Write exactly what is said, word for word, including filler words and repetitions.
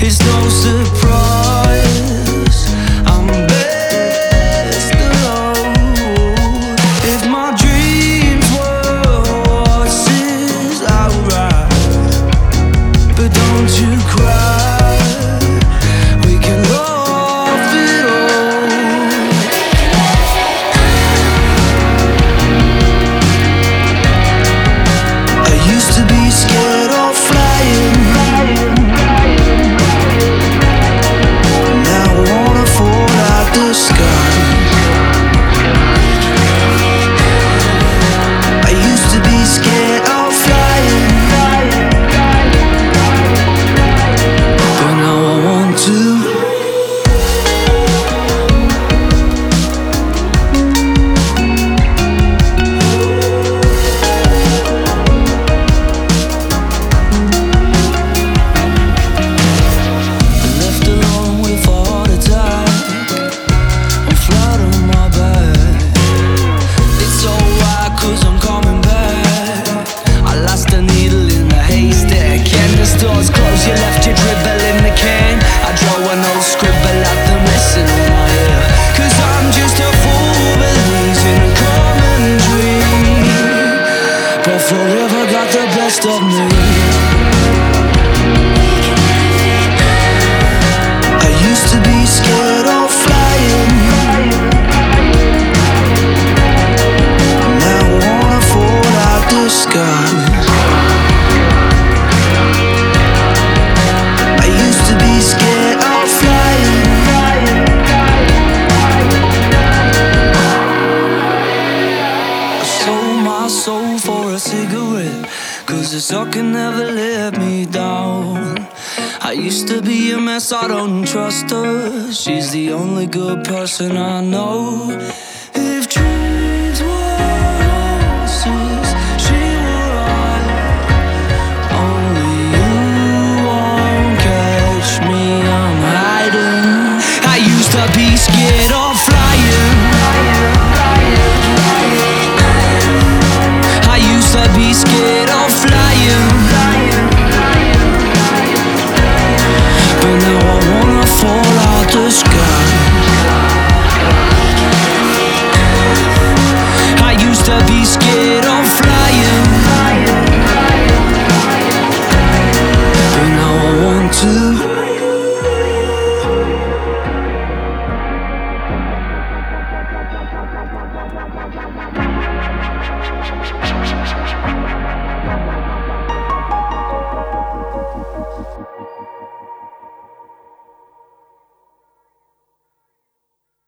It's no surprise I'm best alone. If my dreams were horses, I would ride, but don't you cry, we can laugh it all. I used to be scared of flying, now I wanna fall out the sky. I used to be scared of flying, but now I want to. Left alone with a heart attack, I'm flat on my back. It's alright cause I'm coming back. I lost a needle in the haystack, and the store's closed, you left your dribble in the can. I draw an old scribble at the missing on my hair, cause I'm just a fool believes in a common dream, but forever got the best of me. I used to be scared of flying, now I wanna fall out the sky. I used to be scared of flying, I sold my soul for a cigarette, cause the sucker never let me down. I used to be a mess, I don't trust her, she's the only good person I know.